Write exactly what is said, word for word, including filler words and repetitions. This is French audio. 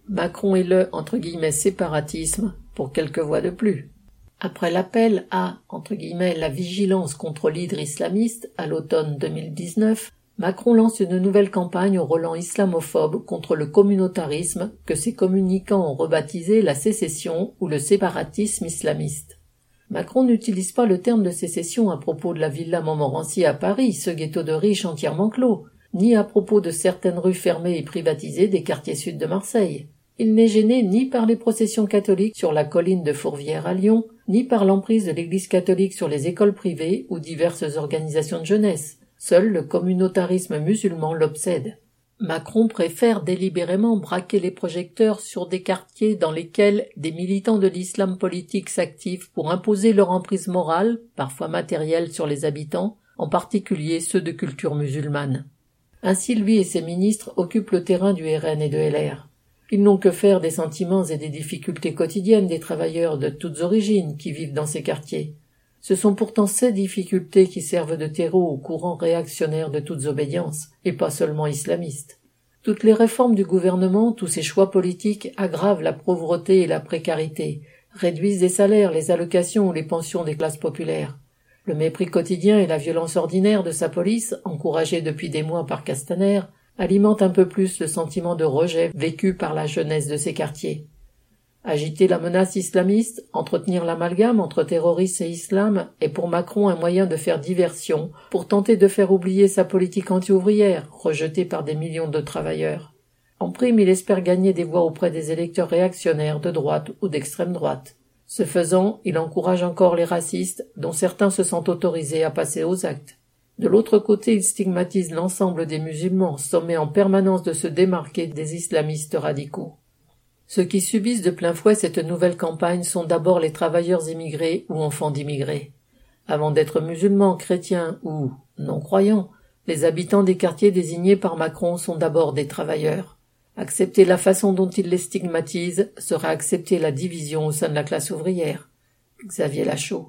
Macron est le entre guillemets, « séparatisme » pour quelques voix de plus. Après l'appel à entre guillemets, « la vigilance contre l'hydre islamiste » à l'automne deux mille dix-neuf, Macron lance une nouvelle campagne au relent islamophobe contre le communautarisme que ses communicants ont rebaptisé la sécession ou le séparatisme islamiste. Macron n'utilise pas le terme de sécession à propos de la Villa Montmorency à Paris, ce ghetto de riches entièrement clos, ni à propos de certaines rues fermées et privatisées des quartiers sud de Marseille. Il n'est gêné ni par les processions catholiques sur la colline de Fourvière à Lyon, ni par l'emprise de l'Église catholique sur les écoles privées ou diverses organisations de jeunesse. Seul le communautarisme musulman l'obsède. Macron préfère délibérément braquer les projecteurs sur des quartiers dans lesquels des militants de l'islam politique s'activent pour imposer leur emprise morale, parfois matérielle, sur les habitants, en particulier ceux de culture musulmane. Ainsi, lui et ses ministres occupent le terrain du R N et de L R. Ils n'ont que faire des sentiments et des difficultés quotidiennes des travailleurs de toutes origines qui vivent dans ces quartiers. Ce sont pourtant ces difficultés qui servent de terreau au courant réactionnaire de toutes obédiences, et pas seulement islamistes. Toutes les réformes du gouvernement, tous ces choix politiques aggravent la pauvreté et la précarité, réduisent les salaires, les allocations ou les pensions des classes populaires. Le mépris quotidien et la violence ordinaire de sa police, encouragée depuis des mois par Castaner, alimentent un peu plus le sentiment de rejet vécu par la jeunesse de ces quartiers. Agiter la menace islamiste, entretenir l'amalgame entre terroristes et islam est pour Macron un moyen de faire diversion pour tenter de faire oublier sa politique anti-ouvrière, rejetée par des millions de travailleurs. En prime, il espère gagner des voix auprès des électeurs réactionnaires de droite ou d'extrême droite. Ce faisant, il encourage encore les racistes, dont certains se sentent autorisés à passer aux actes. De l'autre côté, il stigmatise l'ensemble des musulmans, sommés en permanence de se démarquer des islamistes radicaux. Ceux qui subissent de plein fouet cette nouvelle campagne sont d'abord les travailleurs immigrés ou enfants d'immigrés. Avant d'être musulmans, chrétiens ou non-croyants, les habitants des quartiers désignés par Macron sont d'abord des travailleurs. Accepter la façon dont il les stigmatise serait accepter la division au sein de la classe ouvrière. Xavier Lachaud.